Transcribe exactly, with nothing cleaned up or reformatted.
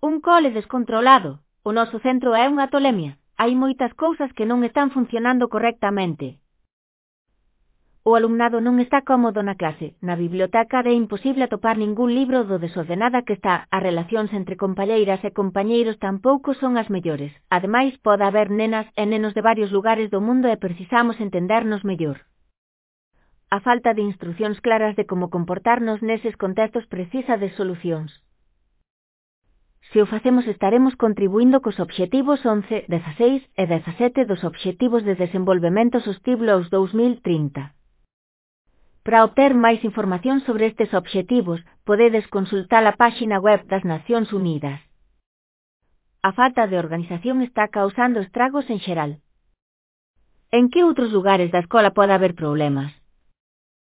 Un cole descontrolado. O noso centro é unha tolemia. Hai moitas cousas que non están funcionando correctamente. O alumnado non está cómodo na clase. Na biblioteca é imposible atopar ningún libro do desordenada que está. As relacións entre compañeiras e compañeiros tampouco son as mellores. Ademais, pode haber nenas e nenos de varios lugares do mundo e precisamos entendernos mellor. A falta de instrucións claras de como comportarnos neses contextos precisa de solucións. Se o facemos estaremos contribuindo cos obxectivos once, dezaseis e dezasete dos Obxectivos de Desenvolvemento Sostible aos dous mil trinta. Para obter máis información sobre estes obxectivos, podedes consultar a páxina web das Nacións Unidas. A falta de organización está causando estragos en xeral. En que outros lugares da escola pode haber problemas?